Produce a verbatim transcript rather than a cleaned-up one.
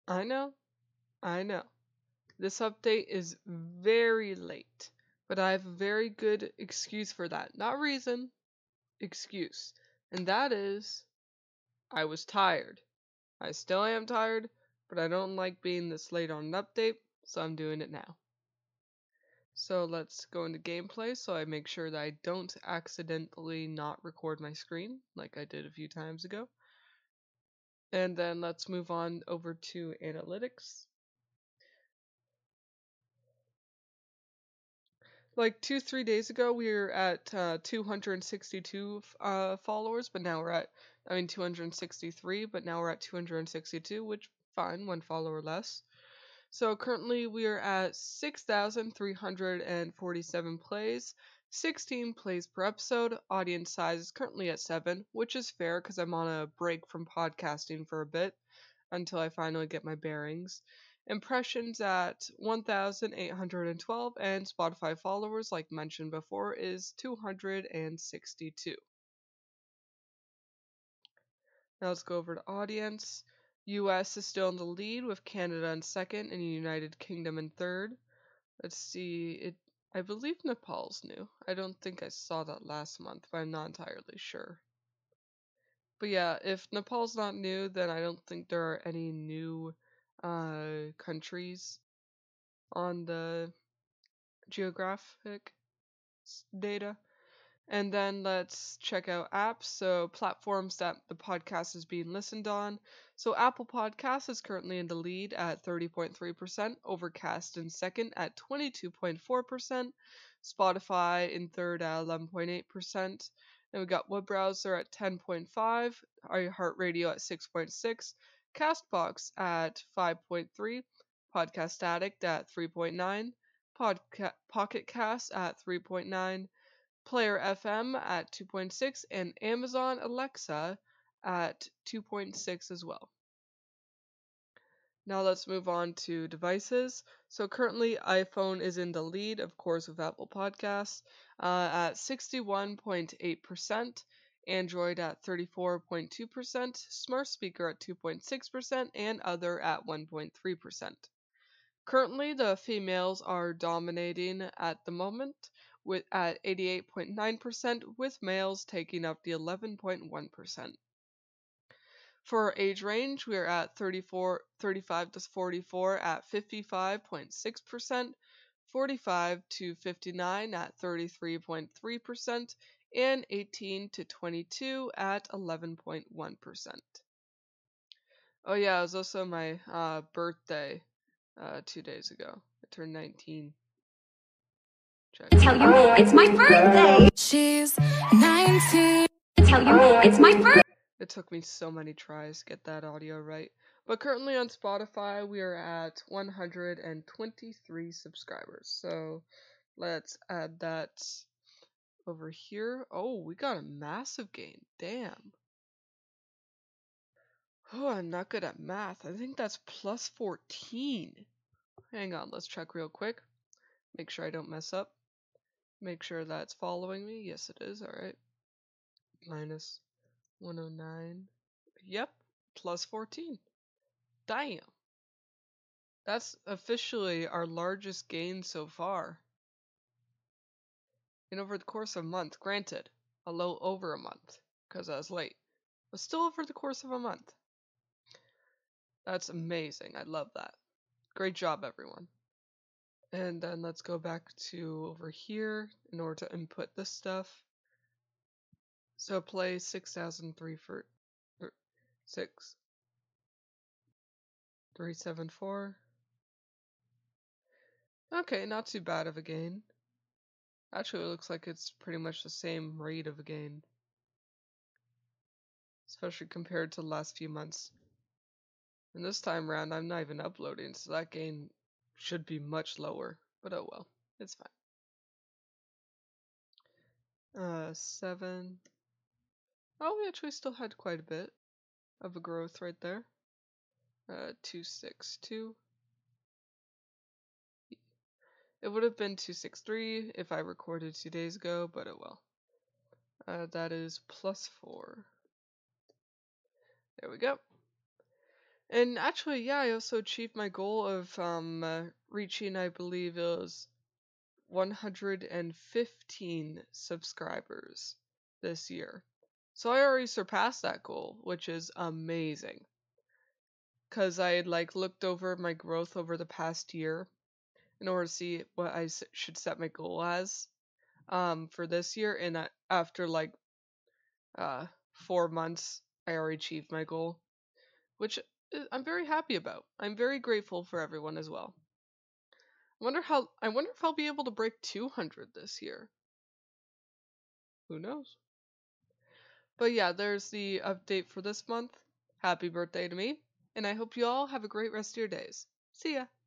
I know, I know. This update is very late, but I have a very good excuse for that. Not reason, excuse. And that is, I was tired. I still am tired, but I don't like being this late on an update, so I'm doing it now. So let's go into gameplay so I make sure that I don't accidentally not record my screen like I did a few times ago. And then let's move on over to analytics. Like two, three days ago, we were at uh, two hundred sixty-two uh, followers, but now we're at, I mean, two hundred sixty-three, but now we're at two hundred sixty-two, which fine, one follower less. So currently we are at six thousand three hundred forty-seven plays, sixteen plays per episode. Audience size is currently at seven, which is fair because I'm on a break from podcasting for a bit until I finally get my bearings. Impressions at one thousand eight hundred twelve, and Spotify followers, like mentioned before, is two hundred sixty-two. Now let's go over to audience. U S is still in the lead with Canada in second and United Kingdom in third. Let's see, it. I believe Nepal's new. I don't think I saw that last month, but I'm not entirely sure. But yeah, if Nepal's not new, then I don't think there are any new uh, countries on the geographic data. And then let's check out apps. So platforms that the podcast is being listened on. So Apple Podcasts is currently in the lead at thirty point three percent, Overcast in second at twenty-two point four percent, Spotify in third at eleven point eight percent, and we got web browser at ten point five, iHeartRadio at six point six, Castbox at five point three, Podcast Addict at three point nine, Podca- Pocket Cast at three point nine, Player F M at two point six, and Amazon Alexa at two point six as well. Now let's move on to devices. So currently iPhone is in the lead, of course, with Apple Podcasts uh, at sixty-one point eight percent, Android at thirty-four point two percent, Smart Speaker at two point six percent, and Other at one point three percent. Currently, the females are dominating at the moment with at eighty-eight point nine percent, with males taking up the eleven point one percent. For our age range, we are at thirty-four, thirty-five to forty-four at fifty-five point six percent, forty-five to fifty-nine at thirty-three point three percent, and eighteen to twenty-two at eleven point one percent. Oh yeah, it was also my uh, birthday uh, two days ago. I turned nineteen. Check. Tell you it's my birthday. She's nineteen. Tell you it's my birthday. It took me so many tries to get that audio right. But currently on Spotify, we are at one hundred twenty-three subscribers. So let's add that over here. Oh, we got a massive gain. Damn. Oh, I'm not good at math. I think that's plus fourteen. Hang on, let's check real quick. Make sure I don't mess up. Make sure that's following me. Yes, it is. Alright. Minus one oh nine. Yep, plus fourteen. Damn. That's officially our largest gain so far. And over the course of a month, granted, a little over a month, because I was late, but still over the course of a month. That's amazing. I love that. Great job, everyone. And then let's go back to over here in order to input this stuff. So play six thousand three for er, six. three seven four. Okay, not too bad of a gain. Actually, it looks like it's pretty much the same rate of a gain. Especially compared to the last few months. And this time around, I'm not even uploading, so that gain should be much lower. But oh well, it's fine. Uh, seven. Oh, we actually still had quite a bit of a growth right there. Uh, two six two. It would have been two six three if I recorded two days ago, but oh well. Uh, that is plus four. There we go. And actually, yeah, I also achieved my goal of um uh, reaching, I believe it was one hundred fifteen subscribers this year. So I already surpassed that goal, which is amazing. Cause I had like looked over my growth over the past year in order to see what I s- should set my goal as um for this year, and I, after like uh four months, I already achieved my goal, which uh, I'm very happy about. I'm very grateful for everyone as well. I wonder how I wonder if I'll be able to break two hundred this year. Who knows? But yeah, there's the update for this month. Happy birthday to me, and I hope you all have a great rest of your days. See ya.